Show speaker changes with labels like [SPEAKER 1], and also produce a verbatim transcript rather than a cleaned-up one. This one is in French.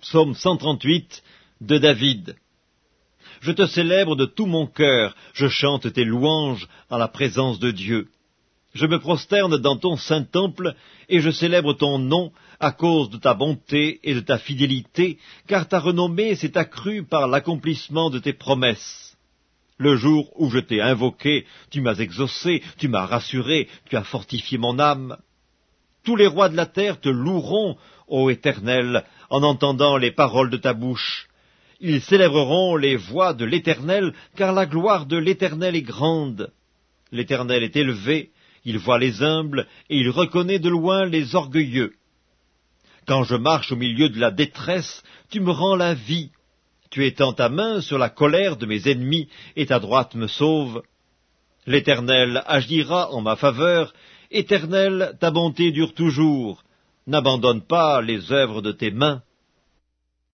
[SPEAKER 1] Psaume cent trente-huit de David. Je te célèbre de tout mon cœur, je chante tes louanges en la présence de Dieu. Je me prosterne dans ton saint temple, et je célèbre ton nom à cause de ta bonté et de ta fidélité, car ta renommée s'est accrue par l'accomplissement de tes promesses. Le jour où je t'ai invoqué, tu m'as exaucé, tu m'as rassuré, tu as fortifié mon âme. Tous les rois de la terre te loueront, ô Éternel, en entendant les paroles de ta bouche. Ils célébreront les voies de l'Éternel, car la gloire de l'Éternel est grande. L'Éternel est élevé, il voit les humbles, et il reconnaît de loin les orgueilleux. Quand je marche au milieu de la détresse, tu me rends la vie. Tu étends ta main sur la colère de mes ennemis, et ta droite me sauve. L'Éternel agira en ma faveur. Éternel, ta bonté dure toujours. N'abandonne pas les œuvres de tes mains.